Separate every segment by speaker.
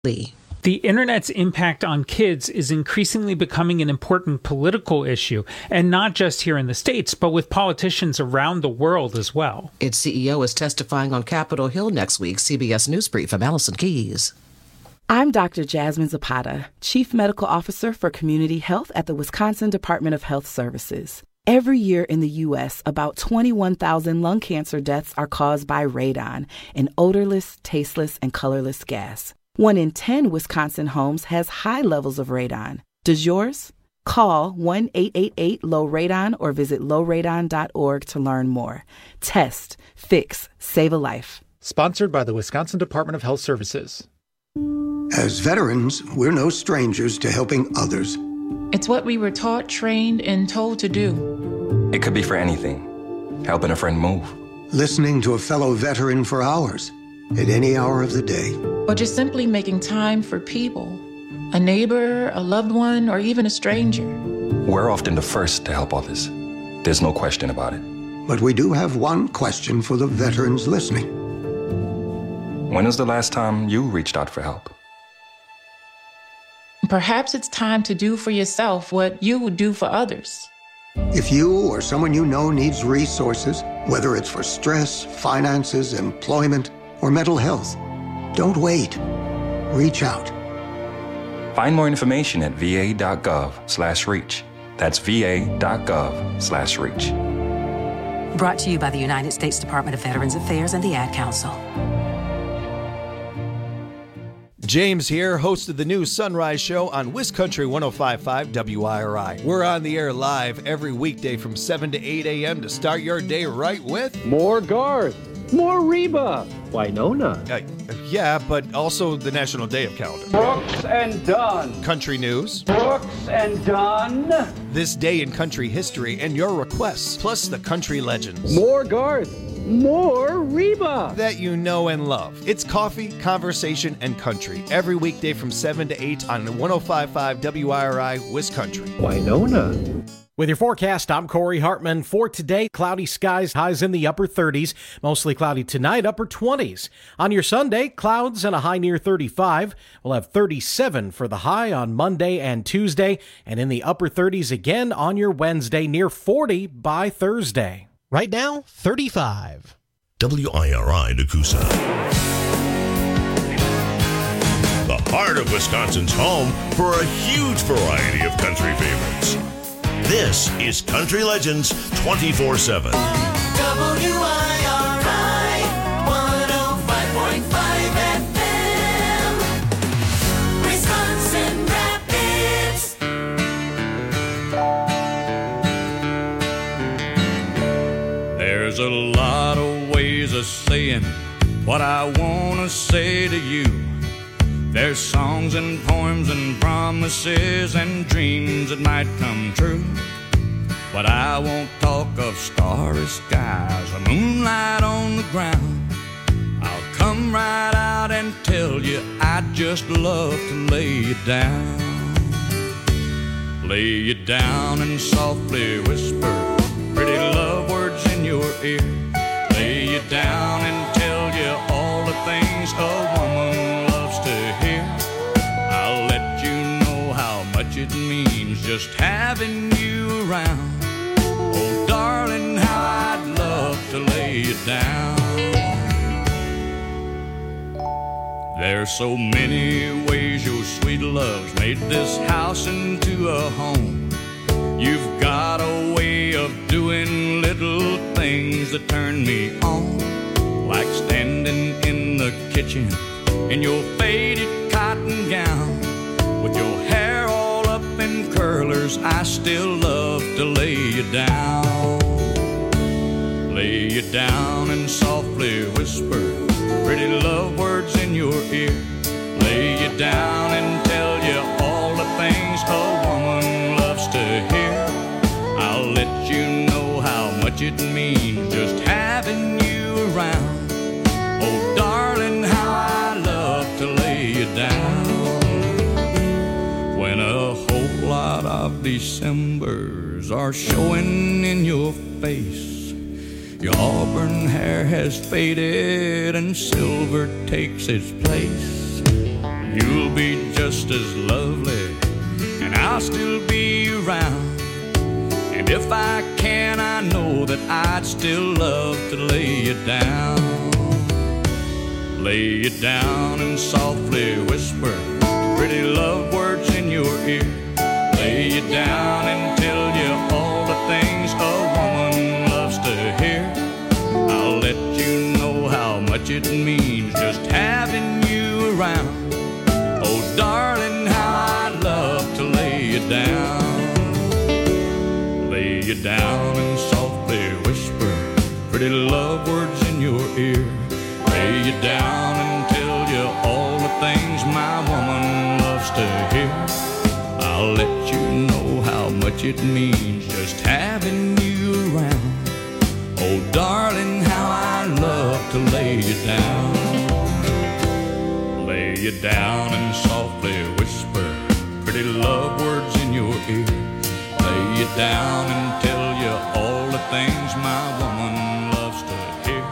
Speaker 1: The internet's impact on kids is increasingly becoming an important political issue, and not just here in the States, but with politicians around the world as well.
Speaker 2: Its CEO is testifying on Capitol Hill next week. CBS News Brief, I'm Allison Keyes.
Speaker 3: I'm Dr. Jasmine Zapata, Chief Medical Officer for Community Health at the Wisconsin Department of Health Services. Every year in the U.S., about 21,000 lung cancer deaths are caused by radon, an odorless, tasteless, and colorless gas. 1 in 10 Wisconsin homes has high levels of radon. Does yours? Call 1-888-LOW-RADON or visit lowradon.org to learn more. Test, fix, save a life.
Speaker 4: Sponsored by the Wisconsin Department of Health Services.
Speaker 5: As veterans, we're no strangers to helping others.
Speaker 6: It's what we were taught, trained, and told to do.
Speaker 7: It could be for anything. Helping a friend move.
Speaker 5: Listening to a fellow veteran for hours, at any hour of the day.
Speaker 6: Or just simply making time for people. A neighbor, a loved one, or even a stranger.
Speaker 7: We're often the first to help others. There's no question about it.
Speaker 5: But we do have one question for the veterans listening.
Speaker 7: When was the last time you reached out for help?
Speaker 6: Perhaps it's time to do for yourself what you would do for others.
Speaker 5: If you or someone you know needs resources, whether it's for stress, finances, employment, or mental health, don't wait. Reach out.
Speaker 7: Find more information at va.gov/reach. That's va.gov/reach.
Speaker 8: Brought to you by the United States Department of Veterans Affairs and the Ad Council.
Speaker 9: James here, host of the new Sunrise Show on WisCountry 105.5 WIRI. We're on the air live every weekday from 7 to 8 a.m. to start your day right with
Speaker 10: more Garth, more Reba, Winona.
Speaker 9: Yeah, but also the National Day of Calendar.
Speaker 10: Brooks and Dunn.
Speaker 9: Country news.
Speaker 10: Brooks and Dunn.
Speaker 9: This day in country history and your requests, plus the country legends.
Speaker 10: More Garth. More Reba
Speaker 9: that you know and love. It's coffee, conversation, and country every weekday from 7 to 8 on 105.5 WIRI WisCountry.
Speaker 10: Winona.
Speaker 11: With your forecast, I'm Corey Hartman. For today, cloudy skies, highs in the upper 30s. Mostly cloudy tonight, upper 20s. On your Sunday, clouds and a high near 35. We'll have 37 for the high on Monday and Tuesday, and in the upper 30s again on your Wednesday, near 40 by Thursday. Right now, 35.
Speaker 12: WIRI Nakusa. The heart of Wisconsin's home for a huge variety of country favorites. This is Country Legends 24/7.
Speaker 13: WIRI 105.5 FM. Wisconsin Rapids.
Speaker 14: There's a lot of ways of saying what I want to say to you. There's songs and poems and promises and dreams that might come true. But I won't talk of starry skies or moonlight on the ground. I'll come right out and tell you I'd just love to lay you down. Lay you down and softly whisper pretty love words in your ear. Lay you down and tell you all the things a woman loves to hear. I'll let you know how much it means just having you around. Oh, darling, how I'd love to lay you down. There's so many ways your sweet love's made this house into a home. You've got a way of doing little things that turn me on, like standing in the kitchen in your faded cotton gown, with your hair all up in curlers. I still love to lay you down. Lay you down and softly whisper pretty love words in your ear. Lay you down and tell you all the things a woman loves to hear. I'll let you know how much it means just having you around. Oh, darling, how I love to lay you down. When a whole lot of Decembers are showing in your face, your auburn hair has faded and silver takes its place. you'll be just as lovely, and I'll still be around. And if I can, I know that I'd still love to lay you down. Lay you down and softly whisper pretty love words in your ear. Lay you down and tell you all the things a woman loves to hear. I'll let you know how much it means just having you around. Oh, darling, how I'd love to lay you down. Lay you down and softly whisper pretty love words in your ear. Lay you down and tell you all the things my woman loves to hear. I'll let you know how much it means just having you around. Oh, darling, how I love to lay you down. Lay you down and softly whisper pretty love words in your ear. Lay you down and tell you all the things my woman loves to hear.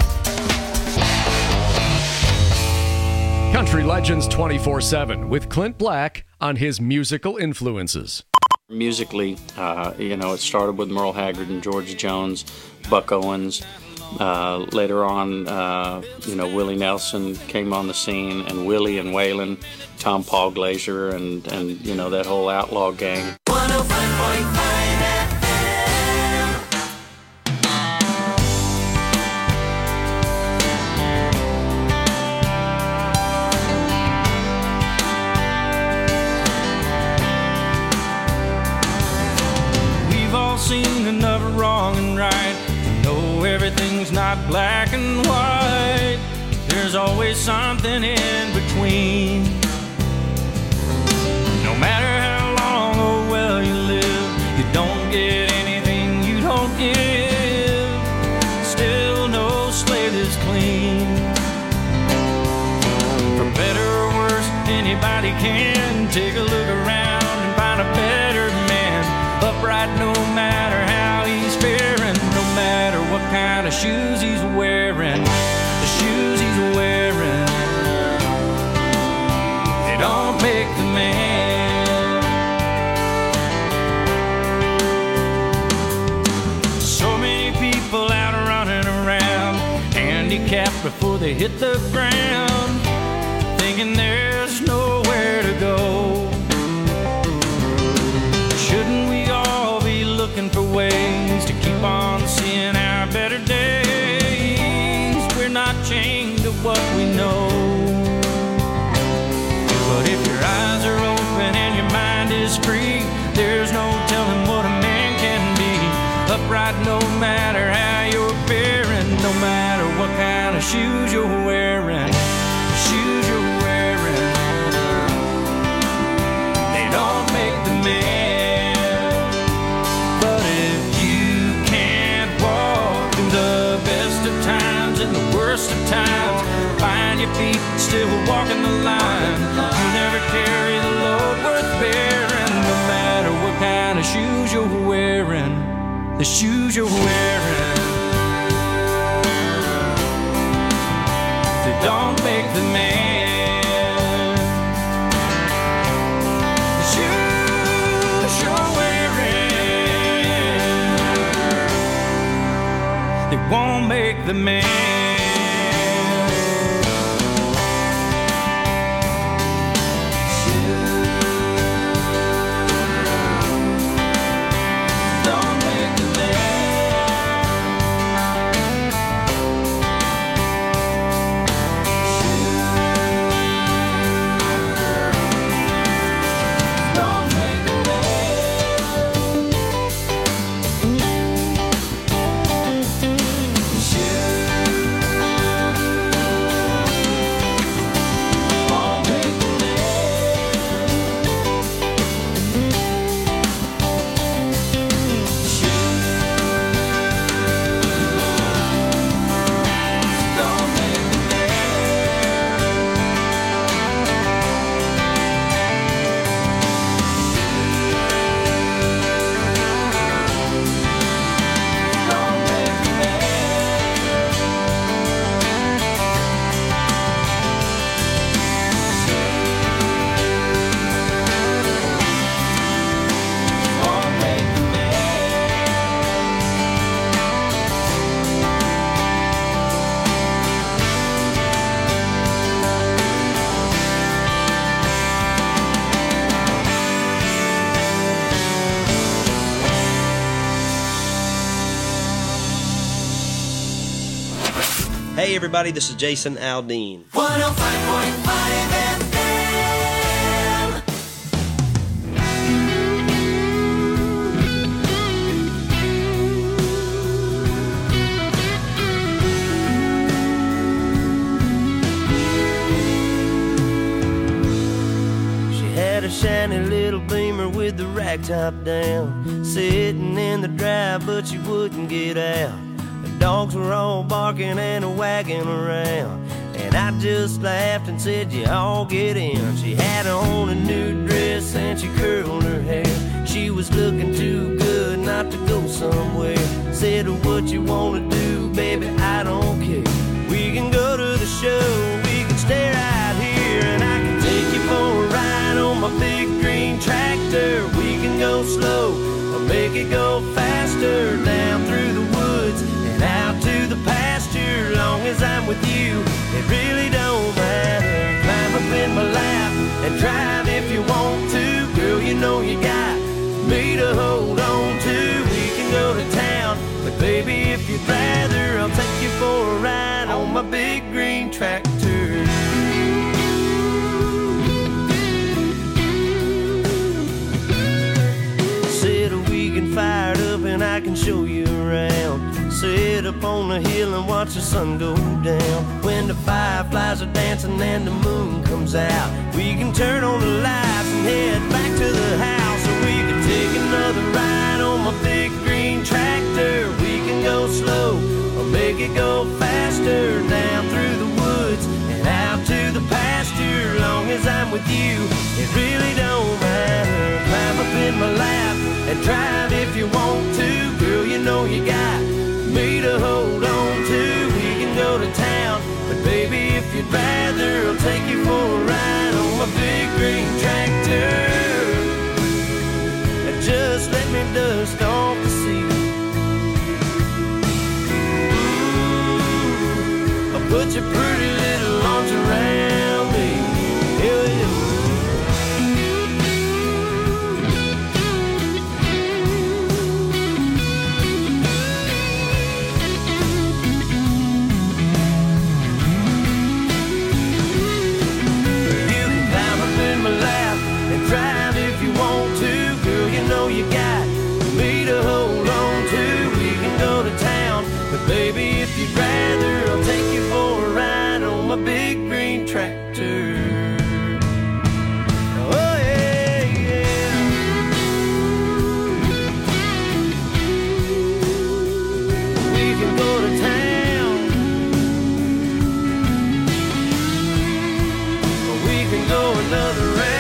Speaker 15: Country Legends 24/7 with Clint Black on his musical influences.
Speaker 16: Musically, it started with Merle Haggard and George Jones, Buck Owens. Later on, Willie Nelson came on the scene, and Willie and Waylon, Tom Paul Glazier, and that whole outlaw gang.
Speaker 13: 105.5
Speaker 17: Seen enough wrong and right to know everything's not black and white. There's always something in between. No matter how long or well you live, you don't get anything you don't give. Still no slate is clean. For better or worse, anybody can take a look around and find a better man. Upright no matter how he's faring, no matter what kind of shoes he's wearing. The shoes he's wearing, they don't make the man. So many people out running around, handicapped before they hit the ground, thinking there's nowhere to go. Shouldn't we all be looking for ways to keep on seeing our better days? We're not chained to what we know. But if your eyes are open and your mind is free, there's no telling what a man can be. Upright no matter how you're faring, no matter what kind of shoes you're wearing. The shoes you're wearing, they don't make the man. Of times, find your feet still walking the line. You never carry the load worth bearing, no matter what kind of shoes you're wearing. The shoes you're wearing, they don't make the man. The shoes you're wearing, they won't make the man.
Speaker 18: Hey everybody, this is Jason Aldean.
Speaker 13: 105.5 FM.
Speaker 19: She had a shiny little Beamer with the rag top down, sitting in the drive, but she wouldn't get out. Dogs were all barking and wagging around, and I just laughed and said, you all get in. She had on a new dress and she curled her hair. She was looking too good not to go somewhere. Said, what you wanna do, baby, I don't care. We can go to the show, we can stay right here, and I can take you for a ride on my big green tractor. We can go slow or make it go faster, down through the woods out to the pasture. Long as I'm with you, it really don't matter. Climb up in my lap and drive if you want to. Girl, you know you got me to hold on to. We can go to town, but baby, if you'd rather, I'll take you for a ride on my big green tractor. Said we can fire it up and I can show you around. Sit up on the hill and watch the sun go down. When the fireflies are dancing and the moon comes out, we can turn on the lights and head back to the house. Or we can take another ride on my big green tractor. We can go slow or make it go faster, down through the woods and out to the pasture. Long as I'm with you, it really don't matter. Climb up in my lap and drive if you want to. Girl, you know you got me to hold on to. We can go to town, but baby, if you'd rather, I'll take you for a ride on my big green tractor. Just let me dust off the seat. I'll put your pretty little arms around me. Yeah. Drive if you want to, girl, you know you got me to hold on to. We can go to town, but baby, if you'd rather, I'll take you for a ride on my big green tractor. Oh yeah, yeah. We can go to town, or we can go another round.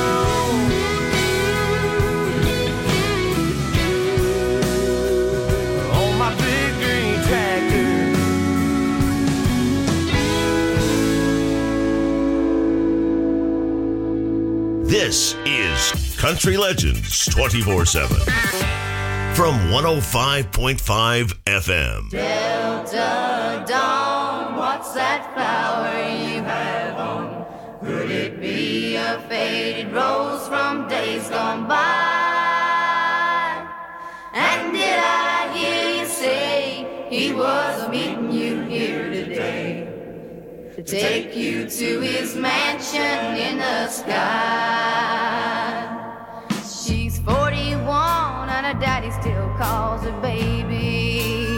Speaker 12: This is Country Legends 24/7 from 105.5 FM.
Speaker 13: Delta Dawn, what's that flower you have on? Could it be a faded rose from days gone by? And did I hear you say he was meeting you here today? To take you to his mansion in the sky. She's 41 and her daddy still calls her baby.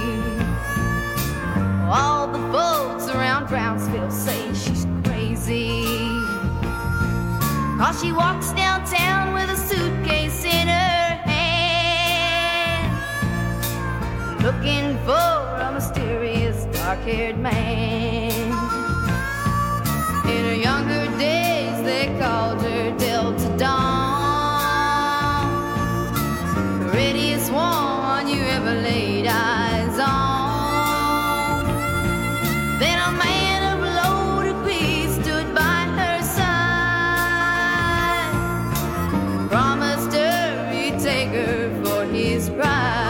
Speaker 13: All the folks around Brownsville say she's crazy, 'cause she walks downtown with a suitcase in her hand, looking for a mysterious dark-haired man. In her younger days, they called her Delta Dawn, the prettiest one you ever laid eyes on. Then a man of low degree stood by her side, promised her he'd take her for his bride.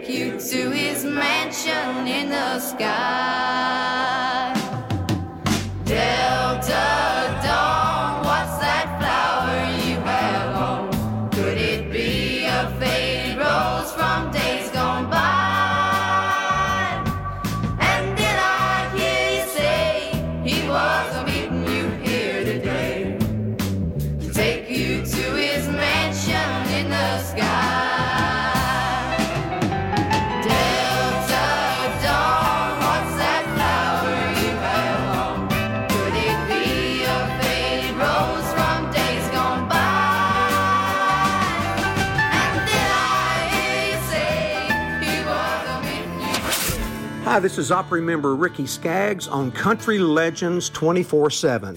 Speaker 13: take you to his mansion in the sky. Delta Dawn, what's that flower you have on? Could it be a faded rose from days gone by? And then I hear you say he was meeting you here today to take you to his mansion in the sky.
Speaker 20: Hi, this is Opry member Ricky Skaggs on Country Legends 24/7.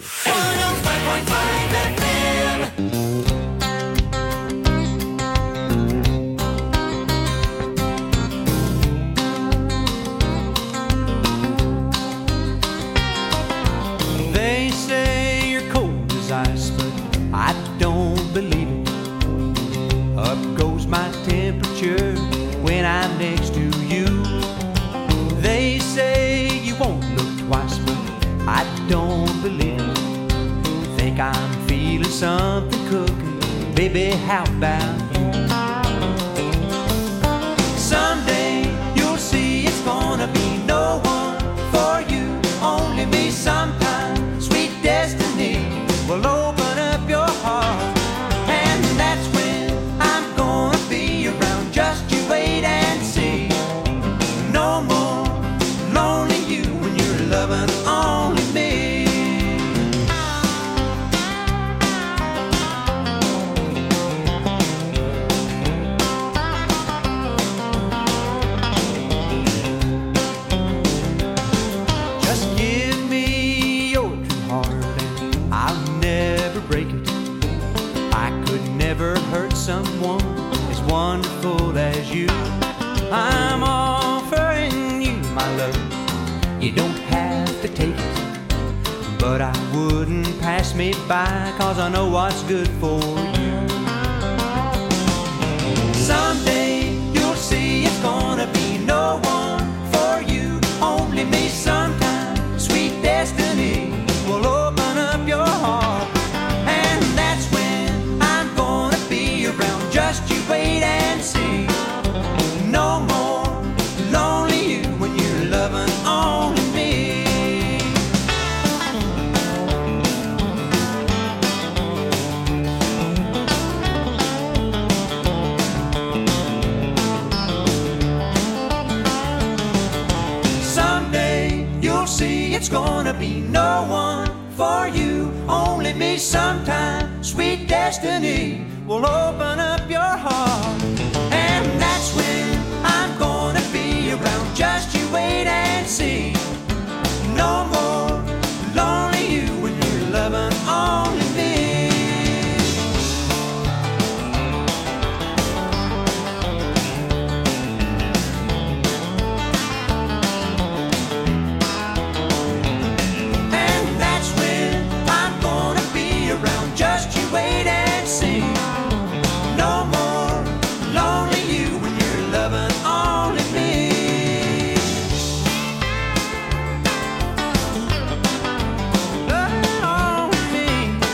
Speaker 17: They say you're cold as ice, but I don't believe it. Up goes my temperature when I'm next to you. They say you won't look twice, but I don't believe it. Think I'm feeling something cooking, baby, how about you? Someday you'll see it's gonna be no one for you, only me. Sometime sweet destiny will open up your heart, and that's when I'm gonna be around. Just you wait and see. No more lonely you when you're loving only me. Just give me your true heart and I'll never break it. I could never hurt someone as wonderful as you. I'm offering you my love, you don't have to take it, but I wouldn't pass me by, 'cause I know what's good for you. Someday you'll see it's gonna be no one for you, only me. Sometime sweet destiny will open up your heart, and that's when I'm gonna be around. Just you wait and see. No more lonely you when you're loving only me. Someday you'll see it's gonna be no one for you, only me. Sometime sweet destiny will open up your heart, and that's when I'm gonna be around. Just you wait and see. No more lonely you when you're loving only me. And that's when I'm gonna be around. Just you wait and see. No more lonely you when you're loving only me. Only me.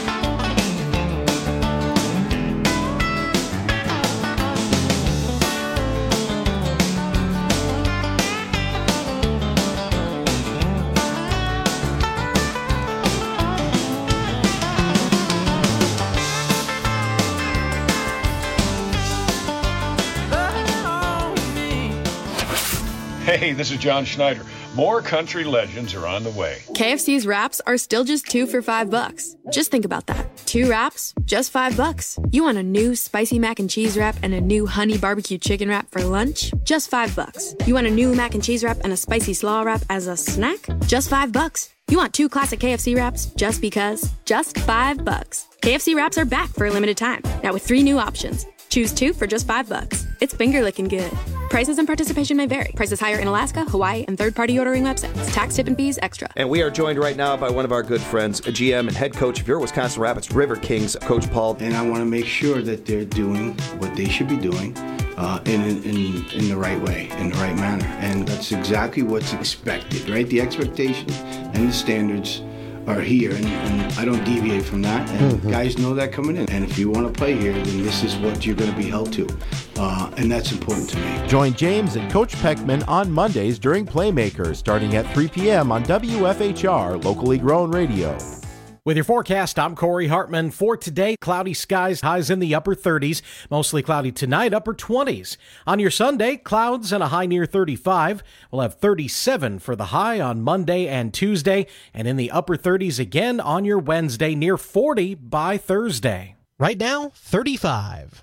Speaker 21: Hey, this is John Schneider. More country legends are on the way.
Speaker 22: KFC's wraps are still just $2 for $5. Just think about that. 2 wraps, just $5. You want a new spicy mac and cheese wrap and a new honey barbecue chicken wrap for lunch? Just $5. You want a new mac and cheese wrap and a spicy slaw wrap as a snack? Just $5. You want 2 classic KFC wraps just because? Just $5. KFC wraps are back for a limited time. Now with 3 new options. Choose 2 for just $5. It's finger licking good. Prices and participation may vary. Prices higher in Alaska, Hawaii, and third-party ordering websites. Tax, tip, and fees extra.
Speaker 1: And we are joined right now by one of our good friends, GM and head coach of your Wisconsin Rapids River Kings, Coach Paul.
Speaker 2: And I want to make sure that they're doing what they should be doing in the right way, in the right manner. And that's exactly what's expected, right? The expectations and the standards are here, and I don't deviate from that. And guys know that coming in. And if you want to play here, then this is what you're going to be held to. And that's important to me.
Speaker 23: Join James and Coach Peckman on Mondays during Playmakers, starting at 3 p.m. on WFHR, locally grown radio.
Speaker 11: With your forecast, I'm Corey Hartman. For today, cloudy skies, highs in the upper 30s. Mostly cloudy tonight, upper 20s. On your Sunday, clouds and a high near 35. We'll have 37 for the high on Monday and Tuesday, and in the upper 30s again on your Wednesday, near 40 by Thursday.
Speaker 24: Right now, 35.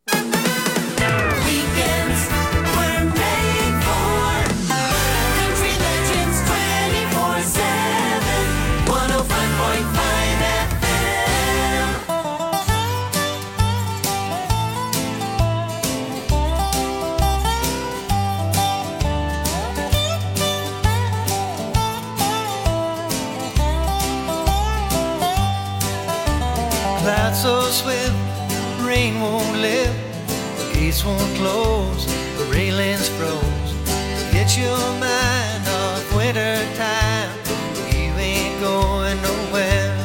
Speaker 13: Weekends were made for Country Legends 24/7, 105.5
Speaker 17: Clouds so swift, rain won't lift, the gates won't close, the railings froze. Get your mind off winter time, you ain't going nowhere.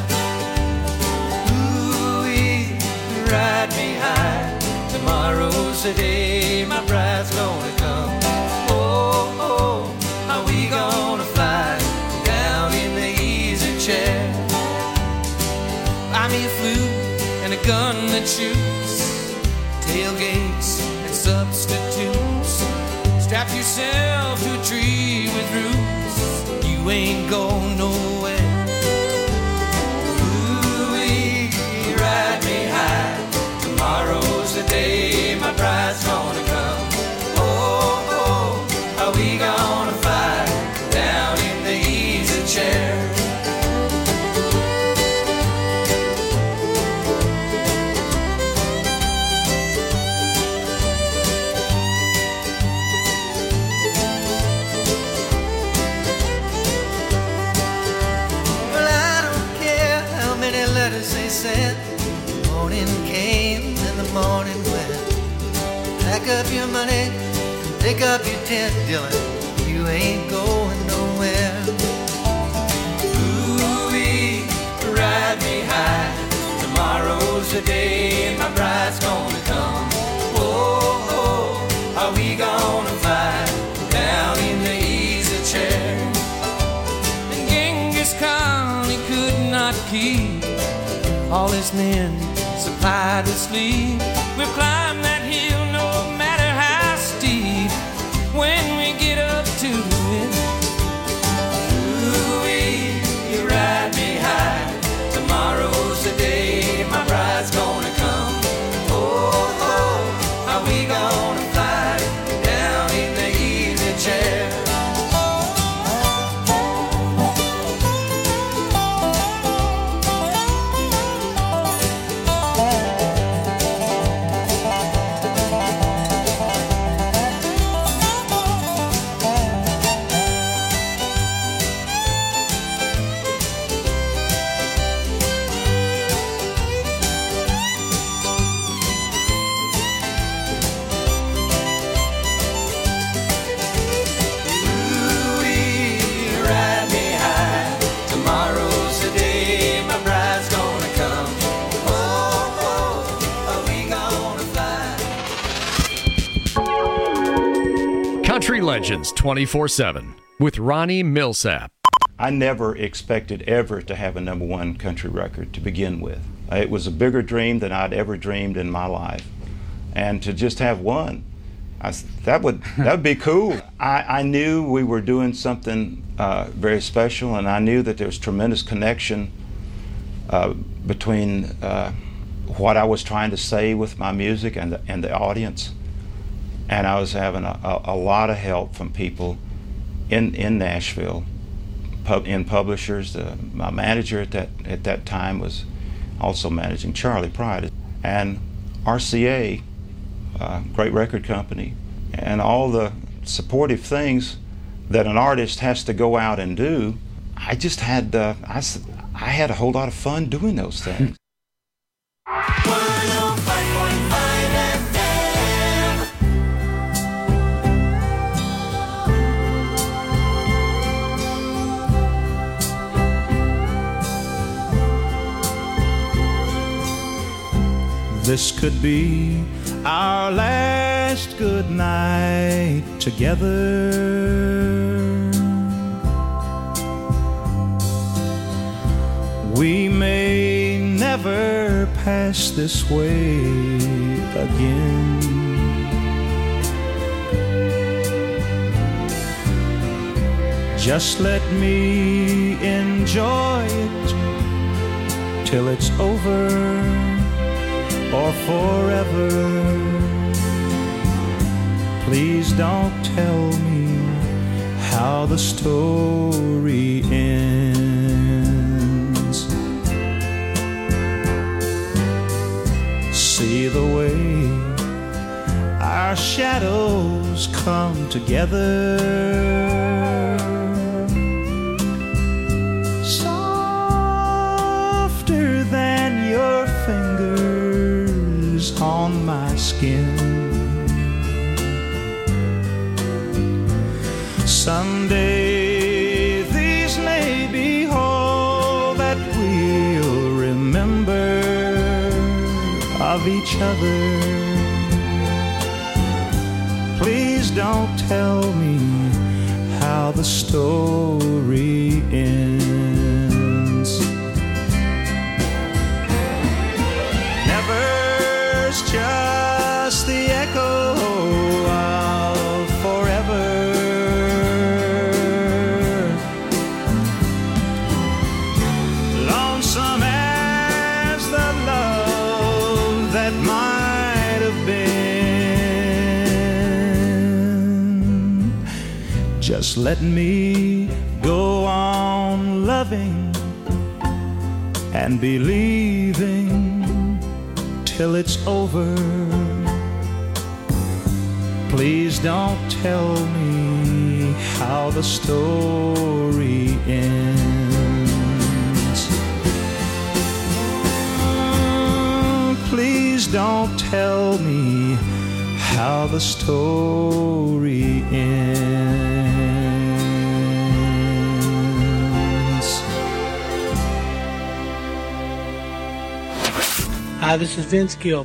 Speaker 17: Ooh-wee, ride me high, tomorrow's the day my bride's gonna come. Oh, oh, how we gonna fly down in the easy chair. Buy me a flute and a gun that shoots, tailgates and substitutes. Strap yourself to a tree with roots, you ain't going nowhere. Ooh-wee, ride me high, tomorrow's the day my bride's gonna come. Oh, oh, how we gonna fly down in the easy chair. They said the morning came and the morning went. Pack up your money, pick up your tent, Dylan, you ain't going nowhere. Ooh-wee, ride me high, tomorrow's the day my bride's gonna come. Oh, oh, are we gonna fly down in the easy chair? And Genghis Khan, he could not keep all his men supplied with sleep. We'll climb that hill no matter how steep when we get up to it. Ooh-wee, you ride me high, tomorrow's the day my bride's gonna come. Oh, oh, how we gonna fly down in the easy chair?
Speaker 15: Country Legends 24/7 with Ronnie Millsap.
Speaker 25: I never expected ever to have a #1 country record to begin with. It was a bigger dream than I'd ever dreamed in my life. And to just have one, that would be cool. I knew we were doing something very special, and I knew that there was tremendous connection between what I was trying to say with my music and the audience. And I was having a lot of help from people in Nashville, in publishers. My manager at that time was also managing Charlie Pride, and RCA, great record company, and all the supportive things that an artist has to go out and do, I just had I had a whole lot of fun doing those things.
Speaker 3: This could be our last good night together. We may never pass this way again. Just let me enjoy it till it's over or forever. Please don't tell me how the story ends. See the way our shadows come together, softer than your fingers on my skin. Someday these may be all that we'll remember of each other. Please don't tell me how the story ends. Never's just the echo of forever. Lonesome as the love that might have been. Just let me go on loving and believing till it's over. Please don't tell me how the story ends. Please don't tell me how the story ends.
Speaker 4: Hi, this is Vince Gill.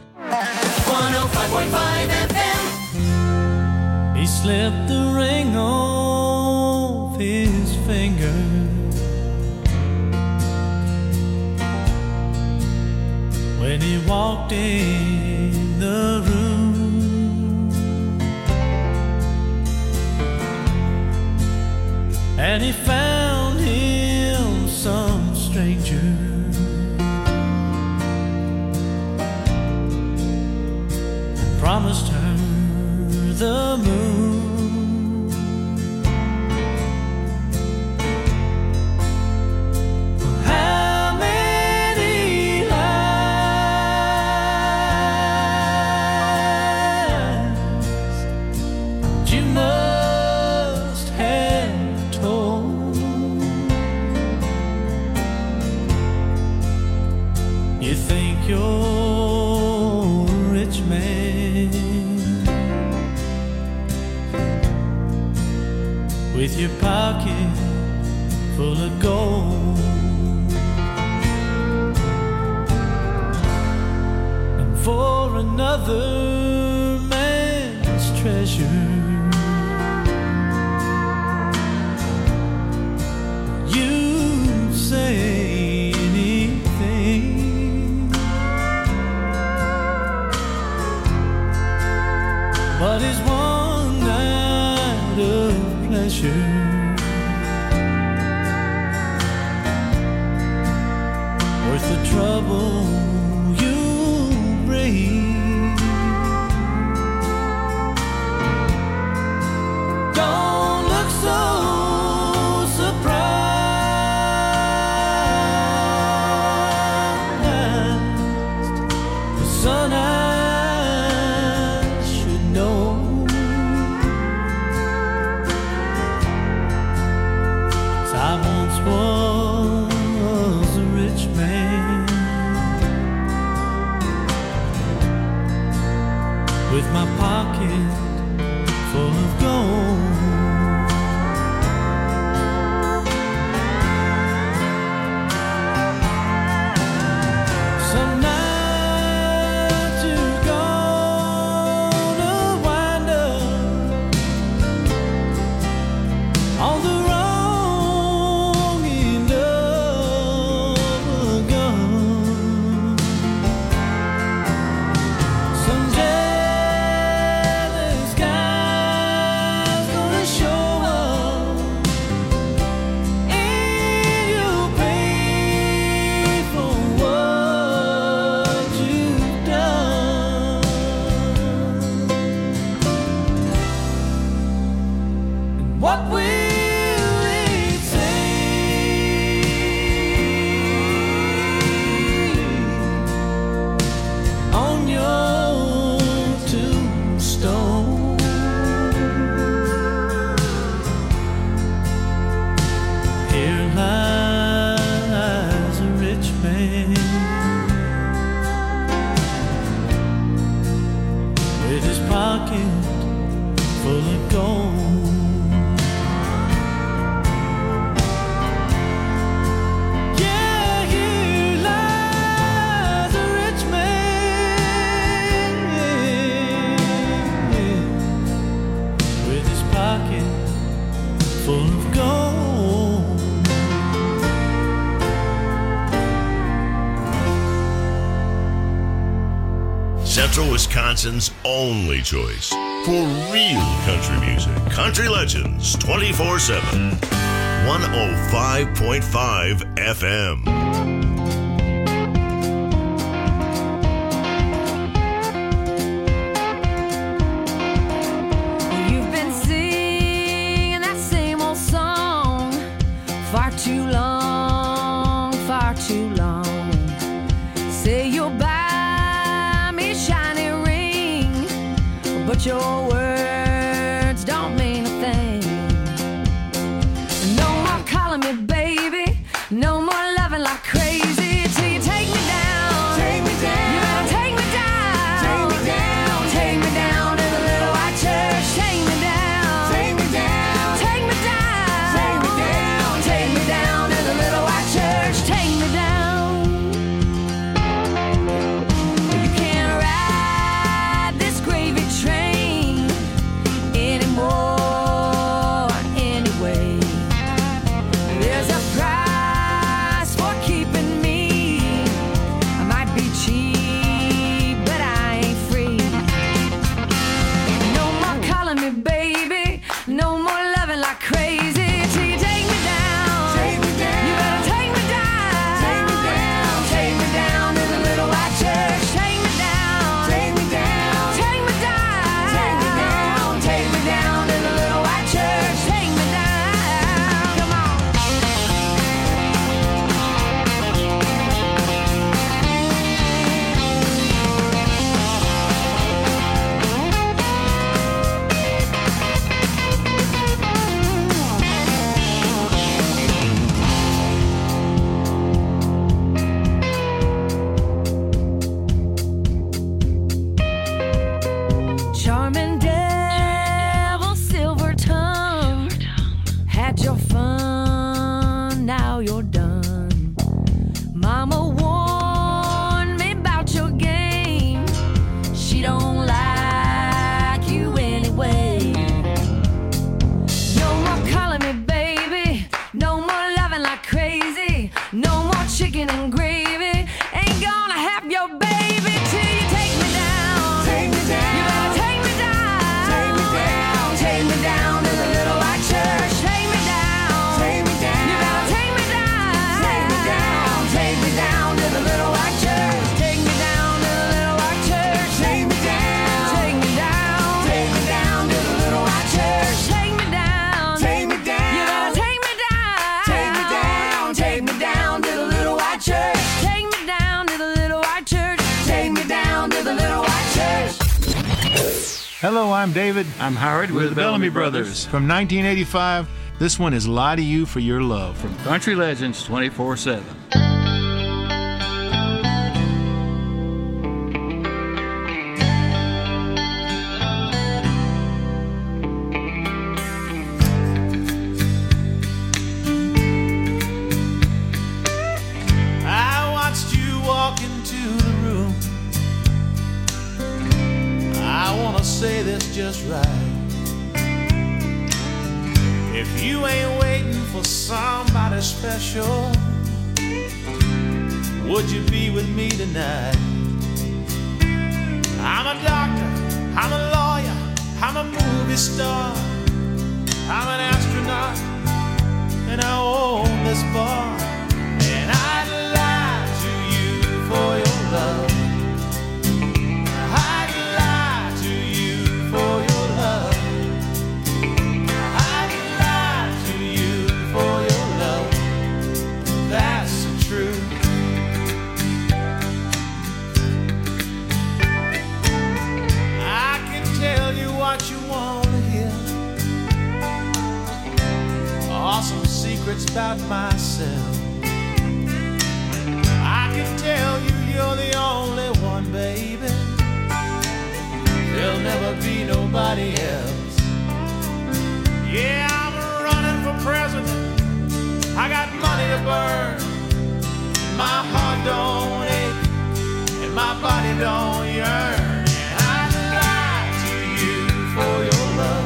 Speaker 13: 105.5 FM.
Speaker 17: He slipped the ring off his finger. When he walked in the room, and he found him some stranger, promised her the moon. How many lies you must have told? You think you're a rich man with your pocket full of gold, and for another man's treasure you'd say anything. But is one night of pleasure worth the trouble you bring? Don't look so surprised, 'cause son, I should know
Speaker 3: with my pocket full of gold. Some nights you're gonna wind up on the wrong end of a gun. Some jealous guy's gonna show up and you'll pay for what you've done. And what will it say on your tombstone? Here lies a rich man with his pocket full of gold. Yeah, here lies a rich man with his pocket full of gold.
Speaker 12: Central Wisconsin's only choice for real country music. Country Legends 24/7. 105.5 FM.
Speaker 13: You've been singing that same old song far too long, far too long. Say you'll buy me a shiny ring, but your words don't mean a thing. No more calling me baby, no more loving like crazy till you take me down. Take me down. You better take me down. Take me down. Take me down to the little white church. Take me down. Take me down. Take me down. Take me down. Take me down to the little white church. Take me down. You can't ride this gravy train anymore anyway. There's a price for keeping me. I might be cheap, but I ain't free. No more calling me baby, no more loving like crazy till you take me down. Take me down. You better take me down. Take me down. Take me down to the little white church. Take me down. Take me down. Take me down. Take me down. Take me down to the little white church. Take me down. Come on. Charming devil, silver tongue, had your fun, now you're done. Mama warned me about your game. She don't like you anyway. No more calling me baby, no more loving like crazy, no more chicken and gravy. Ain't gonna have your baby till you take me down. Take me down. You better take me down. Take me down. Take me down to the little white church. Take me down. Take me down. You better take me down. Take me down. Take me down to the little white church. Take me down to the little white church. Take me down. Take me down. Take me down to the little white church. Take me down. Take me down. You better take me down. Take me down. Take me down to the little white church. Take me down to the little white church. Take me down to the little white church.
Speaker 4: Hello, I'm David.
Speaker 5: I'm Howard. We're the Bellamy Brothers.
Speaker 4: From 1985, this one is Lie to You for Your Love.
Speaker 5: From Country Legends 24/7.
Speaker 3: just right. If you ain't waiting for somebody special, would you be with me tonight? I'm a doctor, I'm a lawyer, I'm a movie star, I'm an astronaut, and I own this bar. And I'd lie to you for your love. I'd lie to you for your love. I'd lie to you for your love. That's the truth. I can tell you what you want to hear, awesome secrets about myself. I can tell you you're the only one, baby. There'll never be nobody else. Yeah, I'm running for president. I got money to burn. My heart don't ache and my body don't yearn. And I'd lie to you for your love.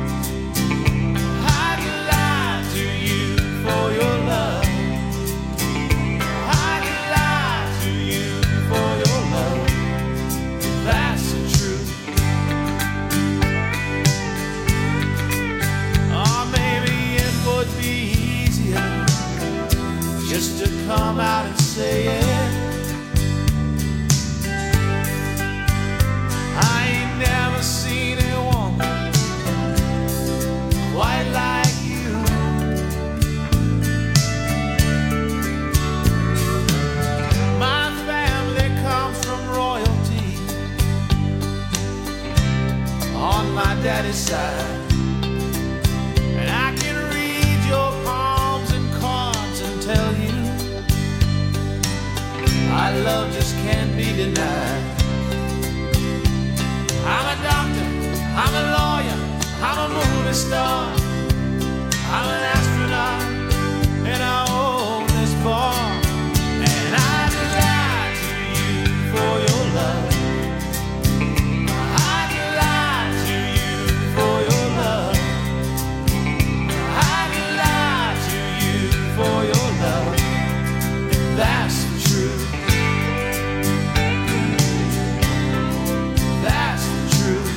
Speaker 3: I'd lie to you for your love. I'd lie to you for your love. That's the truth. Or maybe it would be easier just to come out and say it. I ain't never seen a woman quite like you. My family comes from royalty on my daddy's side, and I can read your palms and cards and tell you our love just can't be denied. I'm a doctor, I'm a lawyer, I'm a movie star, I'm an astronaut, and I own this bar. And I'd lie to you for your love. I'd lie to you for your love. I'd lie to you for your love. That's the truth. That's the truth.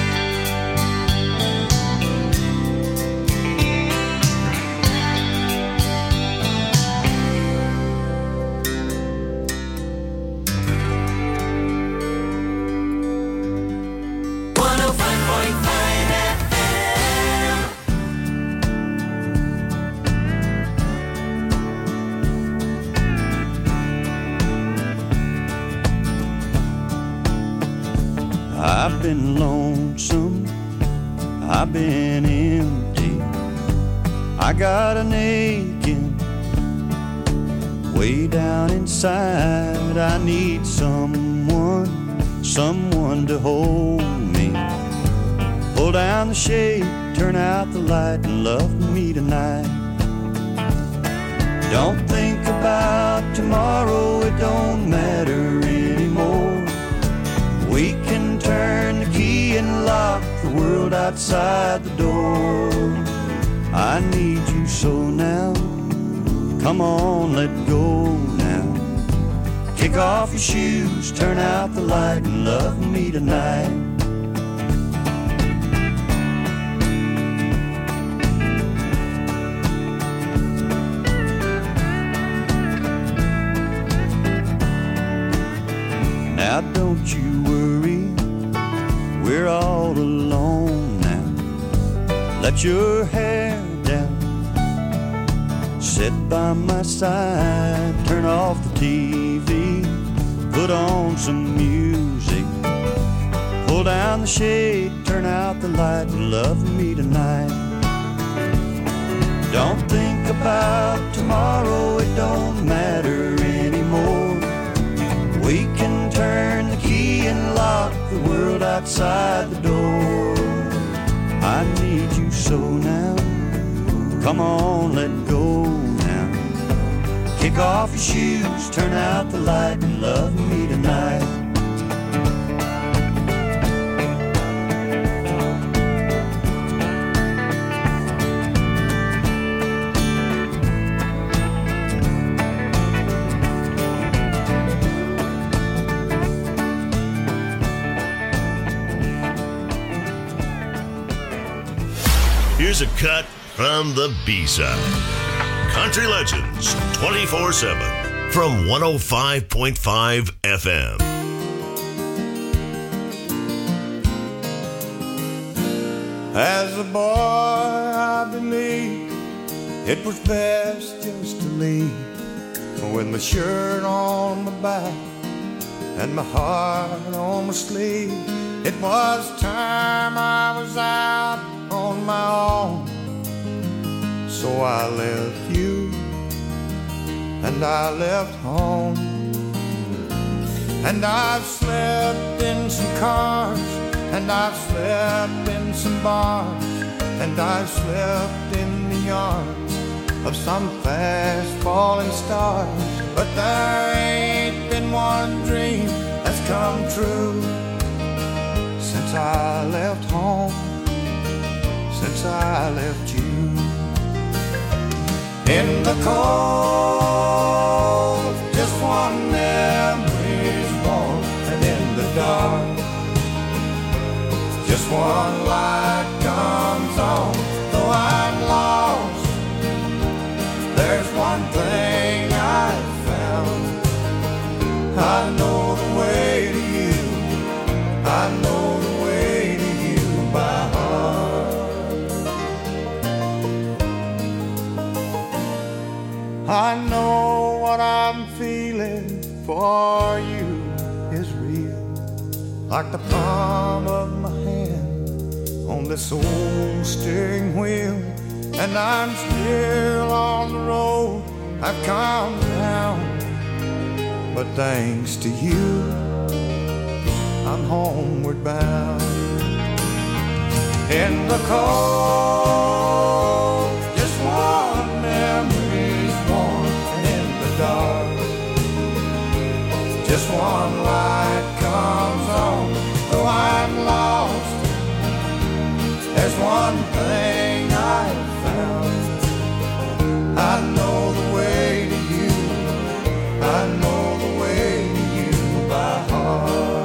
Speaker 6: I've been lonesome, I've been empty, I got an aching way down inside. I need someone to hold me. Pull down the shade, turn out the light, and love me tonight. Don't think about tomorrow, it don't matter anymore. We can turn the key and lock the world outside the door. I need you so now. Come on, let go now. Kick off your shoes, turn out the light, and love me tonight. Now don't you worry, we're all alone now. Let your hair down, sit by my side, turn off the TV, put on some music, pull down the shade, turn out the light, and love me tonight. Don't think about tomorrow, it don't matter anymore. We can turn the key and lock the world outside the door. I need you so now. Come on, let go now. Kick off your shoes, turn out the light, and love me tonight.
Speaker 12: Here's a cut from the B-side. Country Legends 24/7 from 105.5 FM.
Speaker 6: As a boy, I believed it was best just to leave with my shirt on my back and my heart on my sleeve. It was time I was out on my own, so I left you and I left home. And I've slept in some cars, and I've slept in some bars, and I've slept in the arms of some fast falling stars. But there ain't been one dream that's come true since I left home, since I left you. In the cold, just one memory's warm, and in the dark, just one light comes on. Though I'm lost, there's one thing I've found. I know the way to you, I know the way to you by heart. I know what I'm feeling for you is real, like the palm of my hand on this old steering wheel. And I'm still on the road I've come round, but thanks to you, I'm homeward bound. In the cold, just one memory's warm, and in the dark, just one light comes on. Though I'm lost, there's one thing I've found. I know the way to you, I know the way to you by heart.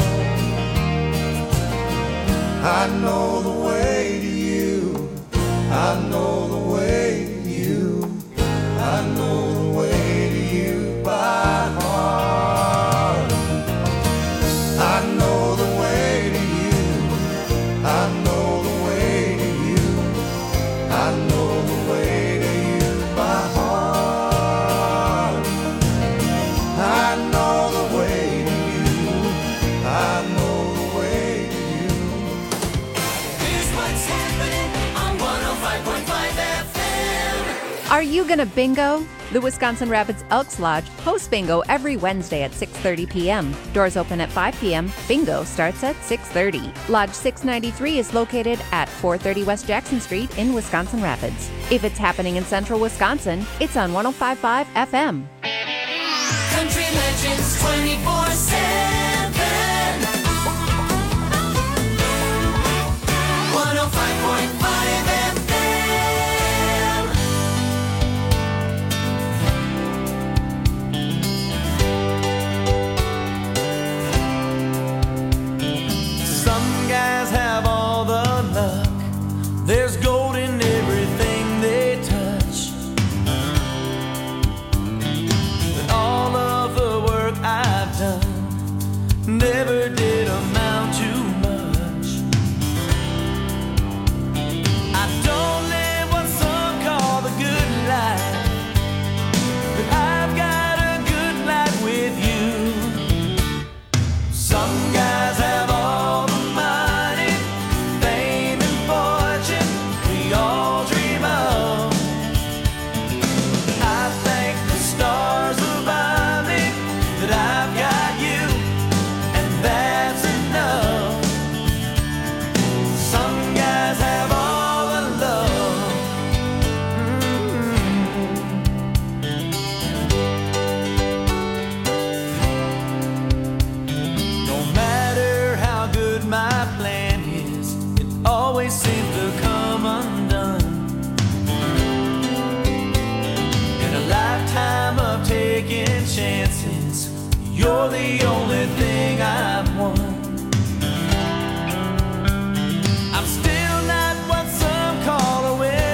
Speaker 6: I know the way to you, I know the way to you, I know the way to you by heart. I know the way to you, I know the way to you, I know the way to you by heart. I know the way to you, I know the way to you.
Speaker 7: Here's what's happening on 105.5 FM.
Speaker 8: Are you gonna bingo? The Wisconsin Rapids Elks Lodge hosts bingo every Wednesday at 6:30 p.m. Doors open at 5 p.m. Bingo starts at 6:30. Lodge 693 is located at 430 West Jackson Street in Wisconsin Rapids. If it's happening in central Wisconsin, it's on 105.5 FM.
Speaker 7: Country Legends 24/7. 105.5 FM.
Speaker 17: Some guys have all the luck. There's gold in everything they touch. But all of the work I've done never did amount to much. I don't live what some call the good life, but I've got a good life with you. Some guys have all the money, fame and fortune we all dream of. I thank the stars above me that I've got you, and that's enough. Some guys have all the love. No matter how good my plan is, it always seems to come undone. In a lifetime of taking chances, you're the only thing I've won. I'm still not what some call a winner.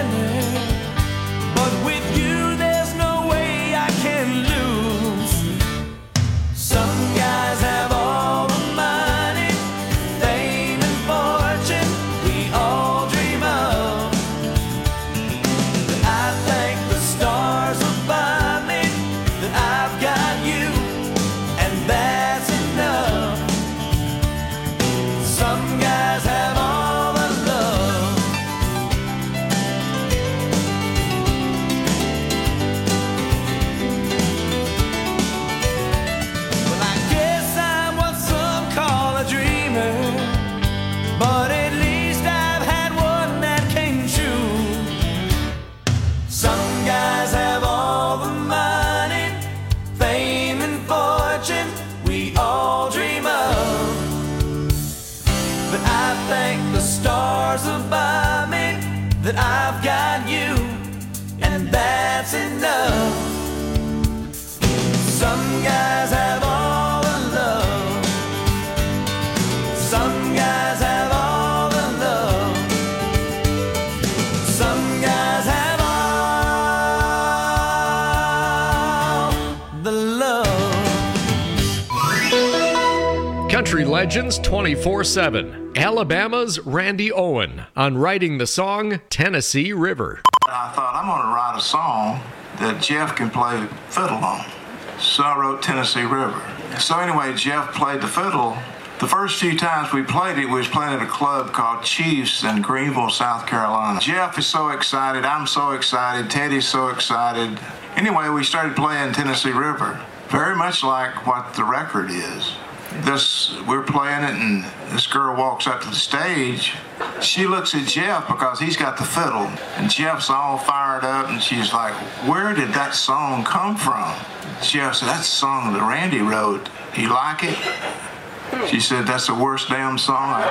Speaker 15: Country Legends 24/7. Alabama's Randy Owen on writing the song Tennessee River.
Speaker 9: I thought I'm going to write a song that Jeff can play fiddle on. So I wrote Tennessee River. So anyway, Jeff played the fiddle. The first few times we played it, we was playing at a club called Chiefs in Greenville, South Carolina. Jeff is so excited. I'm so excited. Teddy's so excited. Anyway, we started playing Tennessee River. Very much like what the record is. We're playing it, and this girl walks up to the stage. She looks at Jeff because he's got the fiddle, and Jeff's all fired up, and she's like, "Where did that song come from?" Jeff said, "That's a song that Randy wrote. You like it?" She said, "That's the worst damn song I've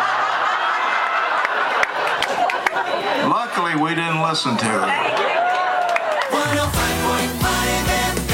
Speaker 9: heard." Luckily, we didn't listen to it.
Speaker 7: 105.5 FM.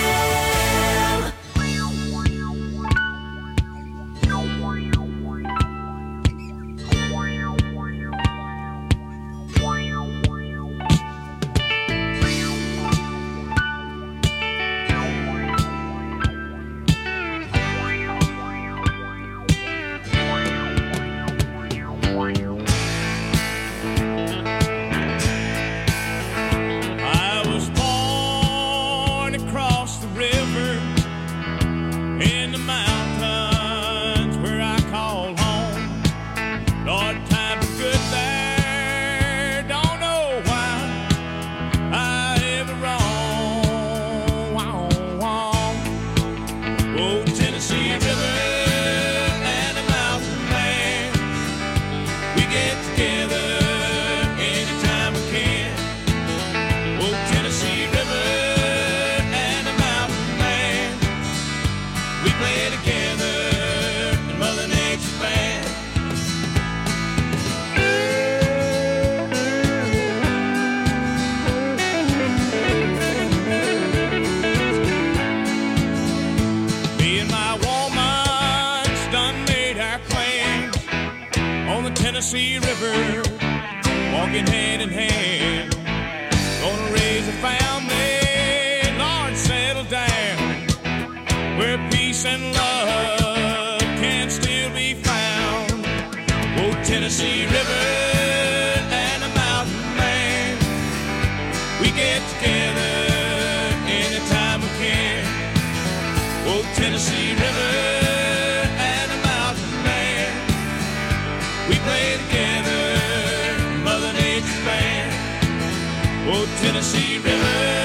Speaker 3: Tennessee River, walking hand in hand, gonna raise a family, Lord, settle down, where peace and love can still be found. Oh, Tennessee River and a mountain man, we get together anytime we can. Oh, Tennessee River and a mountain man, we play together, Mother Nature's band. Oh, Tennessee River.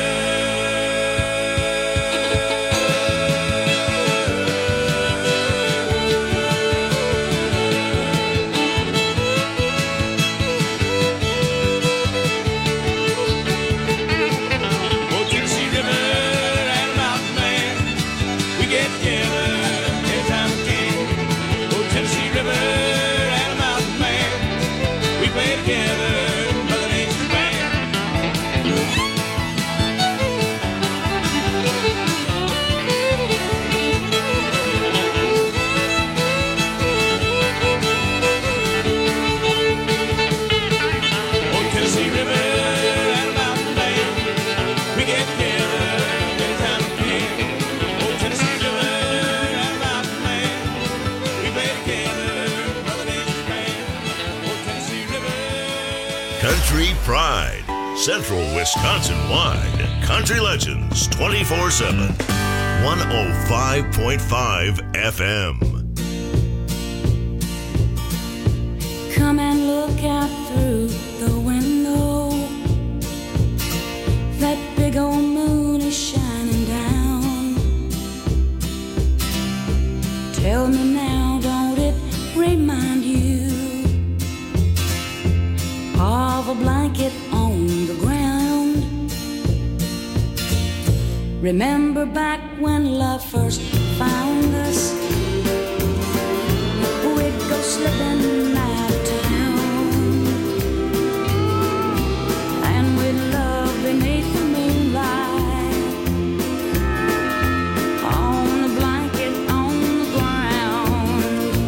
Speaker 12: Country Pride, Central Wisconsin-wide, Country Legends 24/7, 105.5 FM.
Speaker 10: Come and look out through the window. That big old moon is shining down. Tell me now, don't it remind you of a blanket on the ground? Remember back when love first found us? We'd go slipping out of town, and we'd love beneath the moonlight, on the blanket on the ground.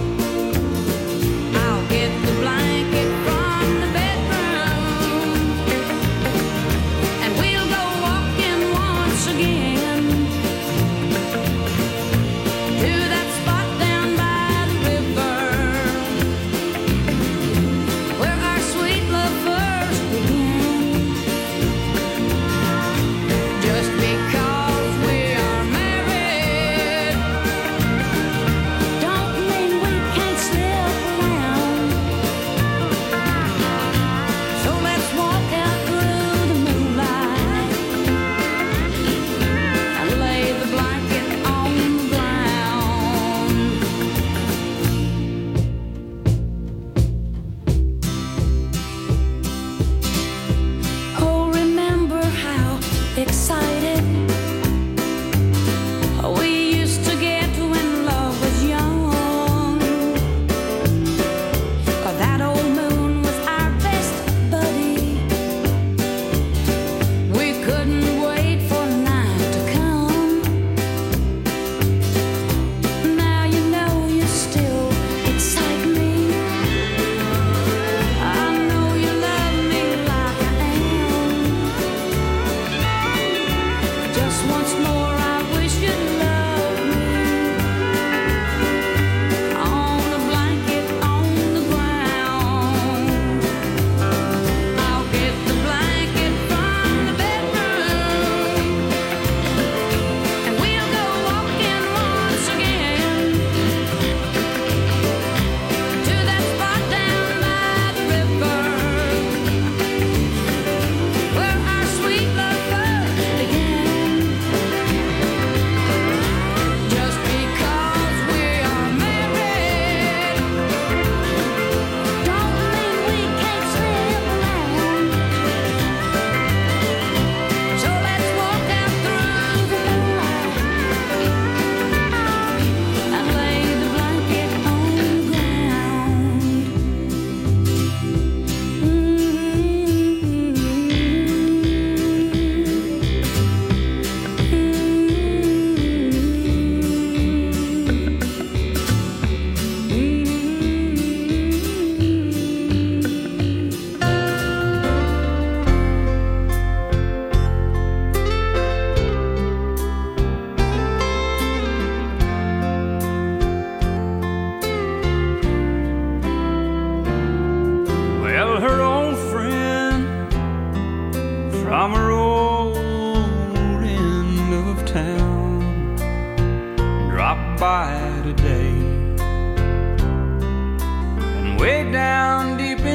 Speaker 10: I'll get the blanket from the bedroom, and we'll go walking once again to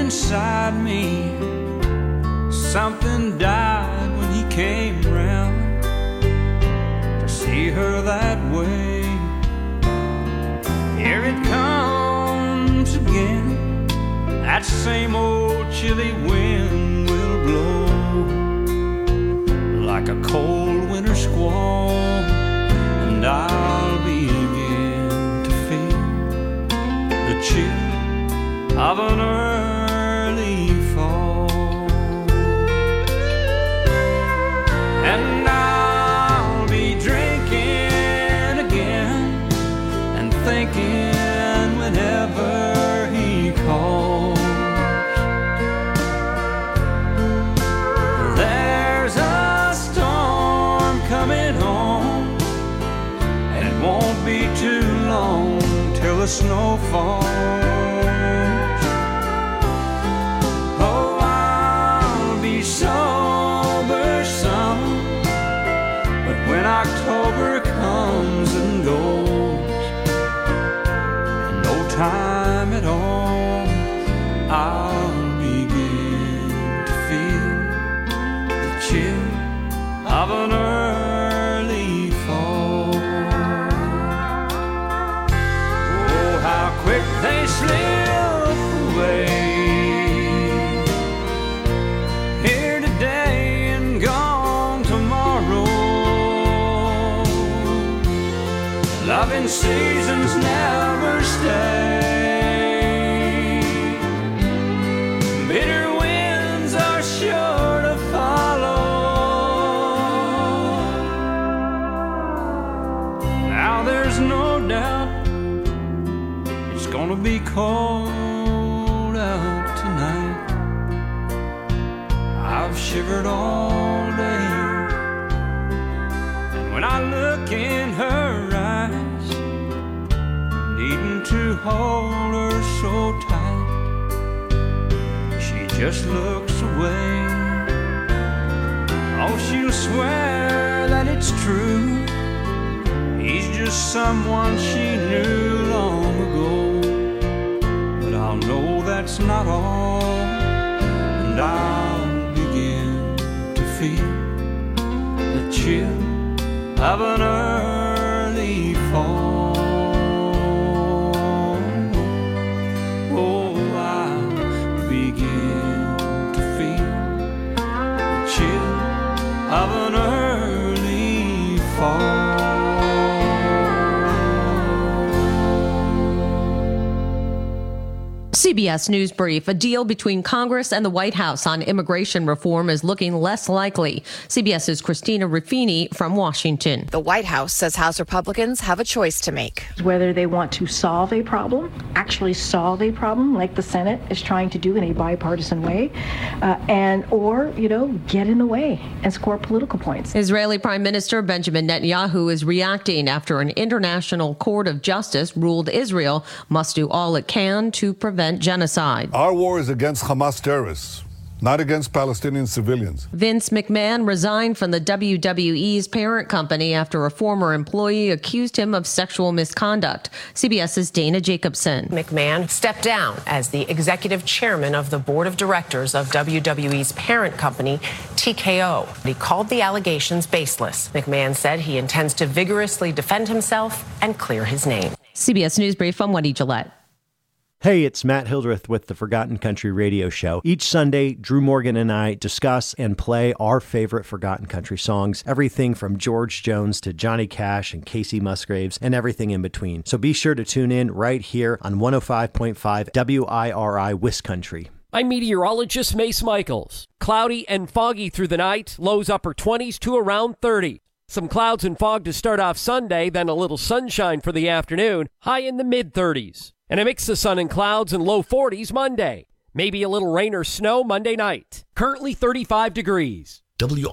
Speaker 17: inside me. Something died when he came round. To see her that way, here it comes again. That same old chilly wind will blow like a cold winter squall, and I'll begin to feel the chill of an early fall. And I'll be drinking again and thinking whenever he calls. There's a storm coming on, and it won't be too long till the snow falls. Oh, I'll be sober some, but when October comes and goes, in no time at all, I'll begin to feel the chill of an early fall. Oh, how quick they slip away. Here today and gone tomorrow. Loving seasons never stay. Bitter winds are sure to follow. Now there's no doubt it's gonna be cold out tonight. I've shivered all day, and when I look in her eyes, needing to hold her so tight, she just looks away. Oh, she'll swear that it's true, he's just someone she knew long ago. But I'll know that's not all, and I'll begin to feel the chill of an early fall. Oh, I'll begin to feel the chill of an early fall.
Speaker 14: CBS News Brief. A deal between Congress and the White House on immigration reform is looking less likely. CBS's Christina Ruffini from Washington.
Speaker 16: The White House says House Republicans have a choice to make.
Speaker 18: Whether they want to solve a problem, actually solve a problem like the Senate is trying to do in a bipartisan way, or get in the way and score political points.
Speaker 14: Israeli Prime Minister Benjamin Netanyahu is reacting after an international court of justice ruled Israel must do all it can to prevent genocide.
Speaker 19: Our war is against Hamas terrorists, not against Palestinian civilians.
Speaker 14: Vince McMahon resigned from the WWE's parent company after a former employee accused him of sexual misconduct. CBS's Dana Jacobson.
Speaker 20: McMahon stepped down as the executive chairman of the board of directors of WWE's parent company, TKO. He called the allegations baseless. McMahon said he intends to vigorously defend himself and clear his name.
Speaker 14: CBS News Brief, I'm Wendy Gillette.
Speaker 26: Hey, it's Matt Hildreth with the Forgotten Country Radio Show. Each Sunday, Drew Morgan and I discuss and play our favorite Forgotten Country songs, everything from George Jones to Johnny Cash and Casey Musgraves and everything in between. So be sure to tune in right here on 105.5 WIRI Wiscountry.
Speaker 27: I'm meteorologist Mace Michaels. Cloudy and foggy through the night, lows upper 20s to around 30. Some clouds and fog to start off Sunday, then a little sunshine for the afternoon, high in the mid-30s. And a mix of sun and clouds and low 40s Monday. Maybe a little rain or snow Monday night. Currently 35 degrees.